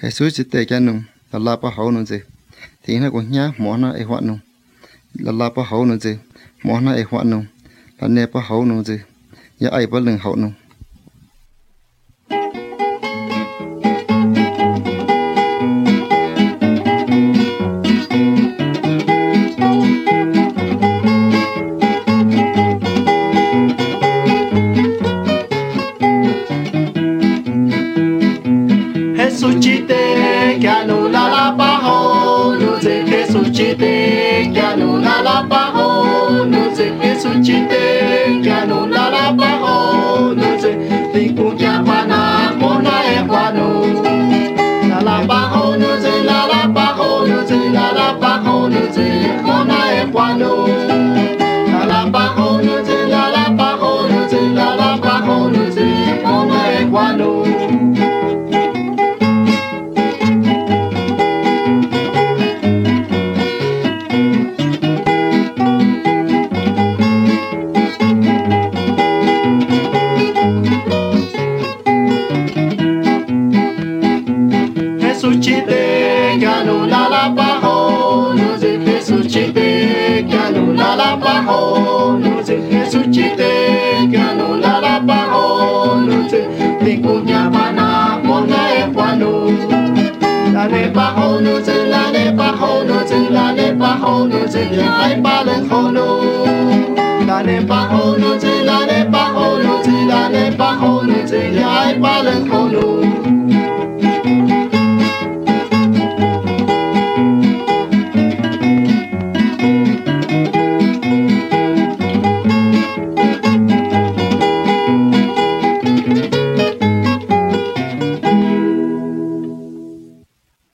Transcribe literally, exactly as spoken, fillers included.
Jesus chỉ tệ cái nung là la pa hậu nung gì thì nó cũng nhá mỏ nó ai hoạn nung là la pa hậu nung gì mỏ nó ai hoạn nung là nè pa hậu nung gì ya ai pa lưng hậu nung Resucite, que anula la pajo, no sé resucite, que anula la pajo, no sé resucite, que anula la pajo, no sé diku que apana mona e guano. La la pajo, no sé la la pajo, no sé la la pajo, no sé mona e guano. La la pajo, no sé la la pajo, no sé la la pajo, no sé mona e guano. Resucite, que anula la pajo, no sé resucite, que anula la pajo, no sé resucite, que anula la pajo, no sé dicuña pana, mona e guano. La ne pajo, no sé la ne pajo, no sé la ne pajo, no sé ya hay palenjono. La ne pajo, no sé la ne pajo, no sé la ne pajo, no sé ya hay palenjono.